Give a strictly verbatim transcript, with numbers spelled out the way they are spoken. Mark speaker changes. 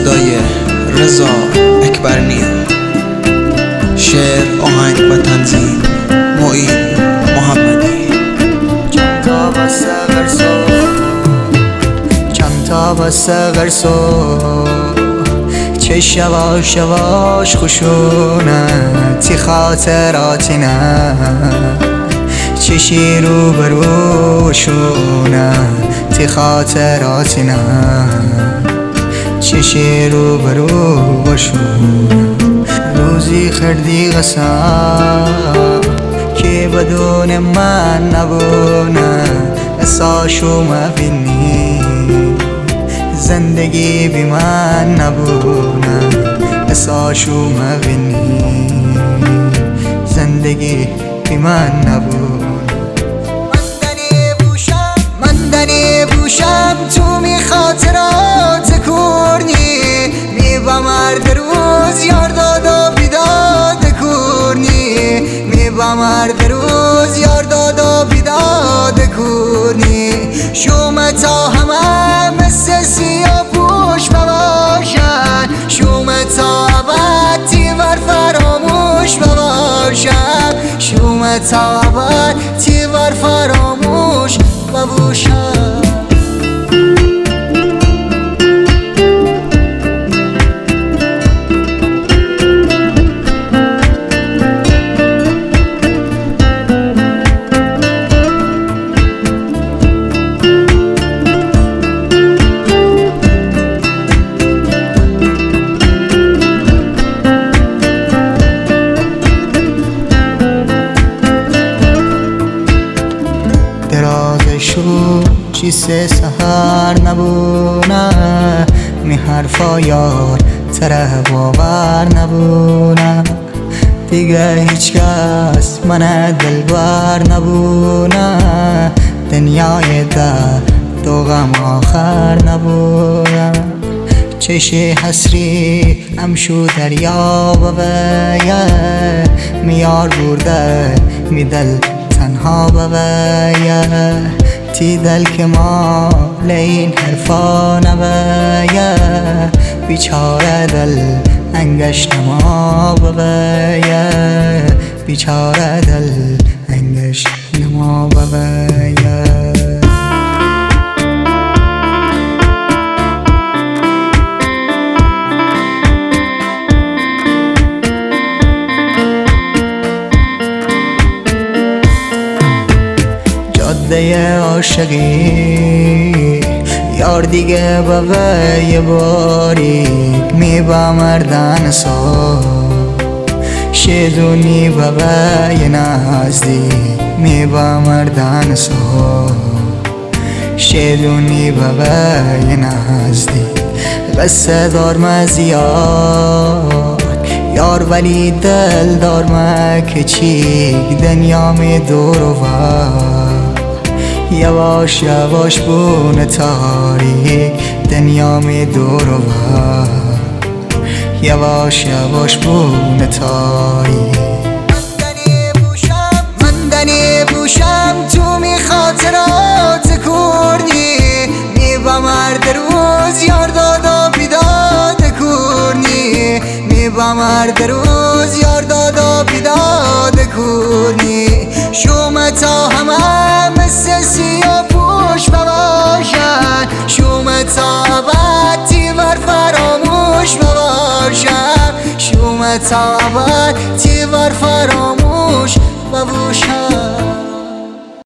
Speaker 1: صدای رضا اکبرنیا، شعر، آهنگ و تنظیم معین محمدی.
Speaker 2: چند تا بسته غرسو چند تا بسته غرسو چه شواش شواش خوشونه تی خاطراتی نه چشی رو بروشونه تی خاطراتی نه چشی رو بروشونه روزی خردی قسم که بدون من نبونه اساشو مبینی زندگی بی من نبونه اساشو مبینی زندگی بی من نبونه من دنی بوشم تو می خاطرات کورنی می با مرد روز یار داد و بیداد کورنی می با مرد روز یار داد و بیداد کورنی شوم تا همه مثل سیاه پوش بباشن شوم تا ابد تیور فراموش بباشن شوم تا ابد تیور فراموش بباشن. شو چیسه سهر نبونه می حرفا یار تره باور نبونه دیگه هیچ کس من دلبر نبونه دنیای در دو غم آخر نبونه چشی حسری امشو دریا بویه میار برده می دل تنها بویه تی دل که ما لین حرفا نبیه بیچاره دل انگش نما ببیه بیچاره دل انگش نما ببیه. جاده عاشقی یار دیگه بابا یه باری می با مردن سا شیدونی بابا یه نازدی می با مردن سا شیدونی بابا یه نازدی قصه دار مزیاد یار ولی دل دار مکچیک دنیا می دور و یواش یواش بونه تاریک دنیا می دور و یواش یواش بونه تاریک من دنی بوشم تو می خاطرات کورنی می با مرد روز یار داد و بیداد کورنی می با مرد روز یار داد و بیداد کورنی شوم تا همه مثل سیاه پوش بباشن شوم تا ابد تیور فراموش بباشن شوم تا ابد تیور فراموش بباشن.